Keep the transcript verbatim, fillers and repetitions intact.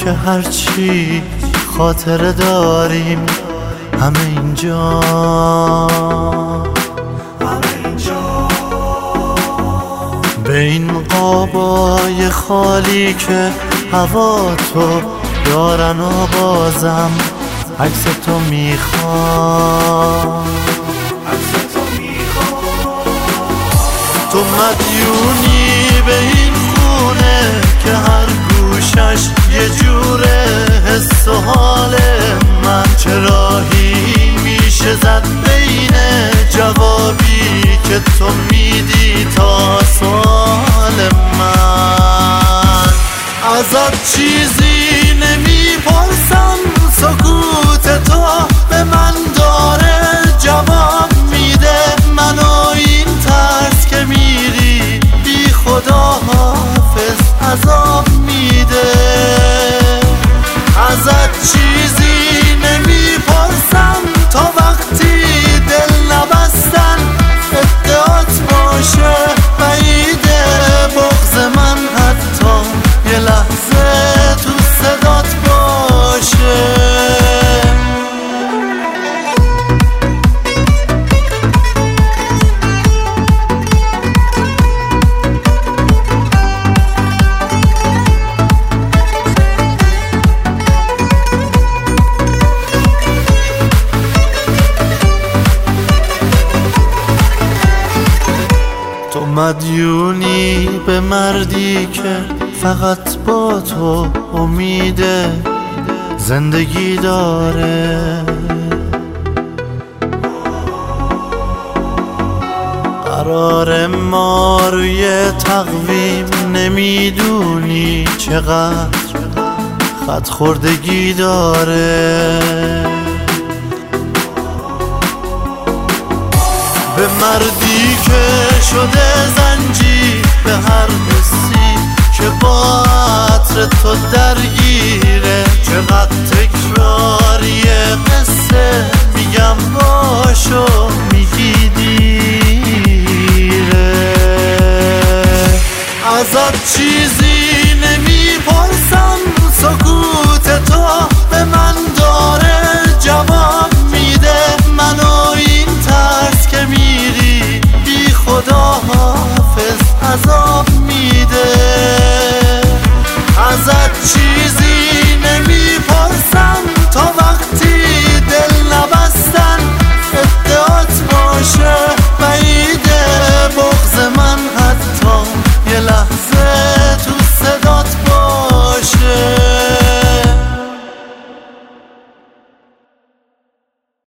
که هرچی خاطره داریم همه اینجا، به این قابای خالی که هوا تو دارن و بازم عکس تو میخوام. تو مدیونی به این خونه که هر گوشش یه جوره حس و حال من، چه راهی میشه زد بین جوابی که تو میدی تا سوال من. ازت چیزی نمیپرسم، سکوت تو به من داره جواب میده، منو این ترس که میری بی خدا حافظ عذاب میده. ازت چیزی نمیپرسم تا وقتی دل نبستن ادعات باشه، بعیده بغض من حتی یه لحظه تو صدات باشه. تو مدیونی به مردی که فقط با تو امید زندگی داره، قرار ما روی تقویم نمیدونی چقدر خط خوردگی داره. به مردی که شده زنجیر به هر حسی که با عطر تو درگیره، چقدر تکراری قصه میگم باشو میگی دیره. ازت چی